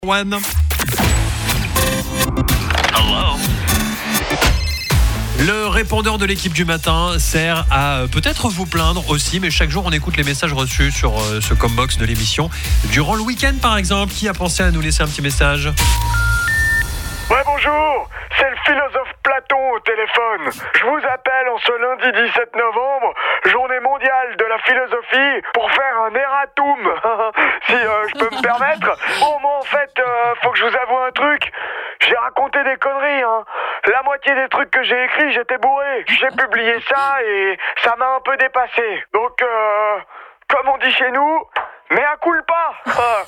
One. Le répondeur de l'équipe du matin sert à peut-être vous plaindre aussi, mais chaque jour on écoute les messages reçus sur ce combox de l'émission. Durant le week-end par exemple, qui a pensé à nous laisser un petit message ? Ouais, bonjour, c'est le philosophe Platon au téléphone. Je vous appelle en ce lundi 17 novembre, journée mondiale de la philosophie, pour faire un erratum, si je peux me permettre. Bon, moi en fait, faut que je vous avoue un truc. J'ai raconté des conneries, hein. La moitié des trucs que j'ai écrits, j'étais bourré. J'ai publié ça et ça m'a un peu dépassé. Donc, comme on dit chez nous, mea culpa.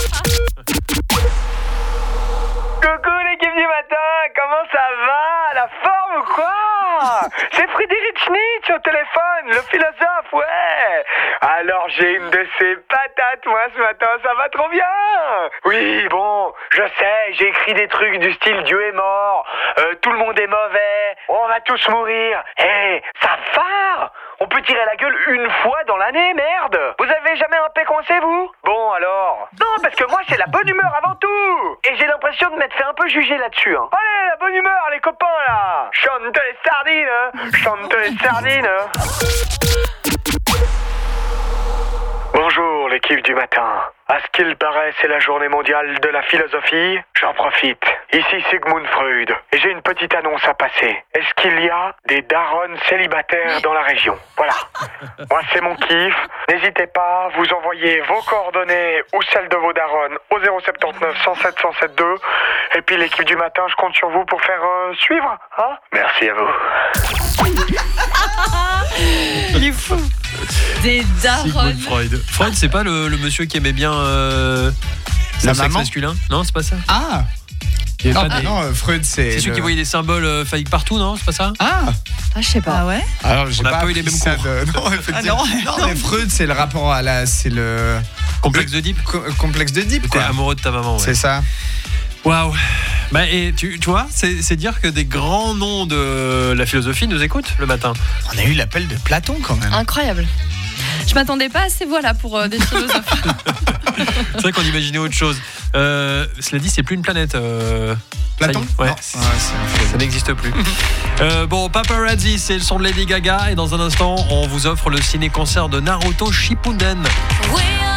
Coucou l'équipe du matin, comment ça va? La forme ou quoi? C'est Frédéric Schnitt au téléphone, le philosophe, ouais. Alors j'ai une de ces patates moi ce matin, ça va trop bien. Oui, bon, je sais, j'ai écrit des trucs du style Dieu est mort, tout le monde est mauvais, on va tous mourir. Hé, ça phare. On peut tirer la gueule une fois dans l'année, merde. Vous avez jamais un pé coincé, vous? Bon, alors. Non, parce que moi, c'est la bonne humeur avant tout. Et j'ai l'impression de m'être fait un peu juger là-dessus, hein. Allez, la bonne humeur, les copains, là. Chante les sardines, hein. Chante les sardines, hein. Bonjour, l'équipe du matin. À ce qu'il paraît, c'est la journée mondiale de la philosophie. J'en profite. Ici Sigmund Freud. Et j'ai une petite annonce à passer. Est-ce qu'il y a des darons célibataires dans la région? Voilà. Moi, c'est mon kiff. N'hésitez pas, vous envoyez vos coordonnées ou celles de vos darons au 079 107 172. Et puis l'équipe du matin, je compte sur vous pour faire suivre. Hein? Merci à vous. Il est fou. Des darons. Sigmund Freud. Freud, c'est pas le monsieur qui aimait bien le sexe masculin? Non, c'est pas ça. Ah non, Freud, c'est celui qui voyait des symboles phalliques partout, non? C'est pas ça? Ah, je sais pas. Ah ouais? alors j'ai On n'a pas pas eu les mêmes cours. Non, mais Freud, c'est le rapport à c'est le Complexe d'Oedipe. Complexe d'Oedipe, T'es quoi. amoureux de ta maman, ouais. C'est ça. Waouh. Bah, et tu vois, c'est dire que des grands noms de la philosophie nous écoutent le matin. On a eu l'appel de Platon quand même. Incroyable. Je m'attendais pas à ces voix-là pour des philosophes. C'est vrai qu'on imaginait autre chose. Cela dit, c'est plus une planète. Platon? Ouais, Non. ça n'existe plus. Bon, Paparazzi, c'est le son de Lady Gaga. Et dans un instant, on vous offre le ciné-concert de Naruto Shippuden.